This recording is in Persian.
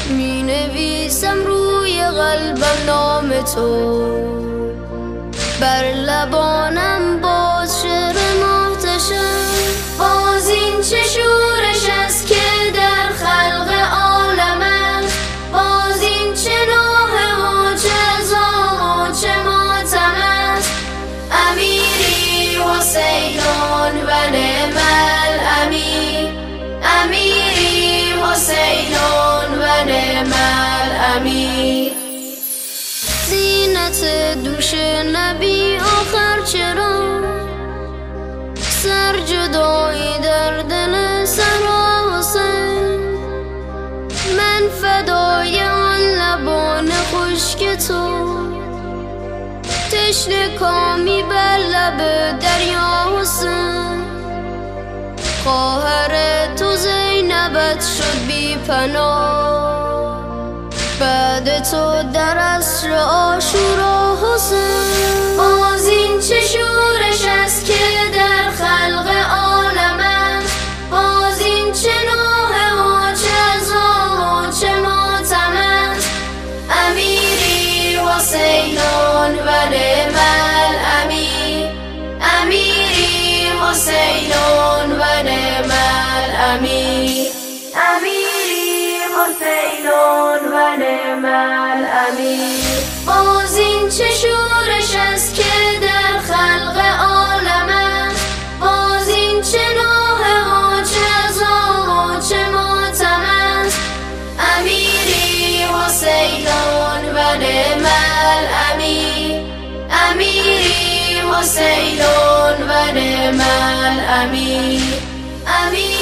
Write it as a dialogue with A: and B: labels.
A: می نویسم روی قلبم نام تو، بر لبانم باز شعر محتشم. باز این چه شورش است که در خلق عالم است، باز این چه نوحه و چه عزا و چه ماتم است. امیری حسینون و نعم الامیر، امیری حسینون و نعم الامیر. زینت دوش نبی آخر چرا، سر جدایی در دل صحرا حسین. من فدای آن لبان خشک تو، تشنه کامی بر لب دریا حسین. خواهر تو زینبت شد بی پناه، بعد تو در عصر عاشورا حسین. باز این چه شورش است که در خلق عالم است، باز این چه نوحه و چه عزا و چه ماتم است. امیری حسینون و نعم الامیر، امیری حسینون و نعم الامیر، امیری حسینون و نعم الامیر. باز این چه شورش است که در خلق عالم است، باز این چه نوحه و چه عزا و چه ماتم است. امیری حسینون و نعم الامیر، امیری حسینون و نعم الامیر، امیر